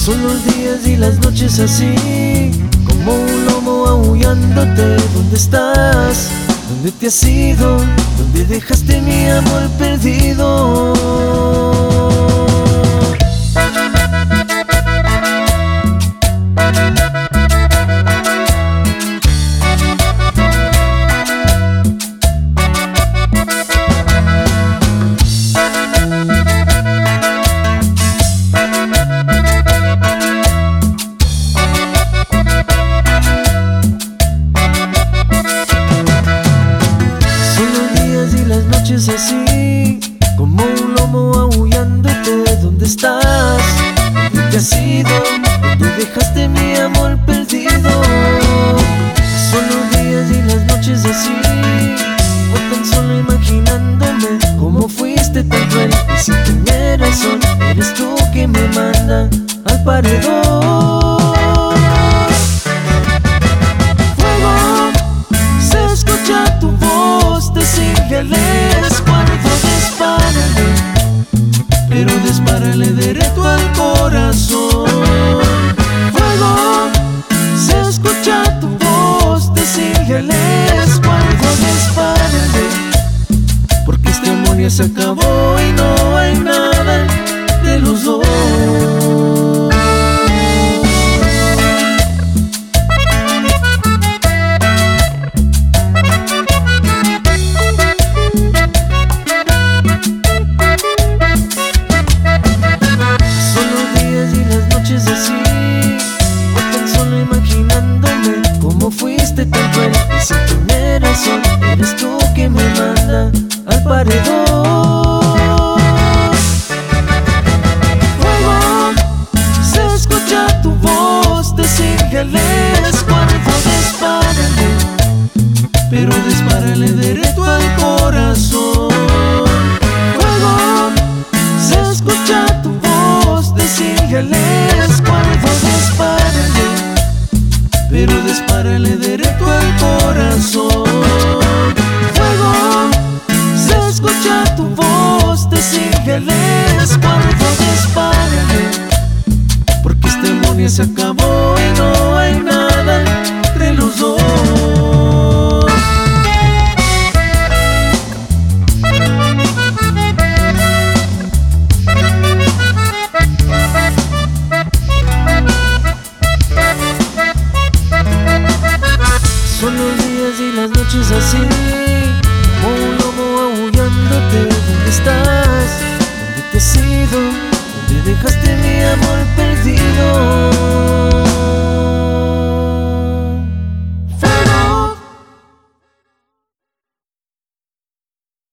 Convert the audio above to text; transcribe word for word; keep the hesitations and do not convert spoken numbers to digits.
Son los días y las noches así, como un lomo aullándote. ¿Dónde estás? ¿Dónde te has ido? ¿Dónde dejaste mi amor perdido? Así, como un lomo aullándote. ¿Dónde estás? ¿Dónde te has ido? ¿Dónde dejaste mi amor perdido? Son los días y las noches así, o tan solo imaginándome cómo fuiste tan cruel. Y sin tener razón, eres tú que me manda al paredón. Fuego, se escucha tu voz, te sigue el escuadro, dispárale, pero dispárale directo al corazón. Fuego, se escucha tu voz, te sigue el escuadro, dispárale, porque este amor ya se acabó y no hay nada de los dos. Fuiste tan cruel y sin tener razón, eres tú que me manda al paredón. Fuego, se escucha tu voz, te sigue el escuadro, dispárale, pero dispárale directo al corazón. Fuego, se escucha tu voz, te sigue el escuadro, dispárale, pero dispárale directo al corazón. Fuego, se escucha tu voz, te sigue el escuadro, dispárale, porque este amor ya se acabó.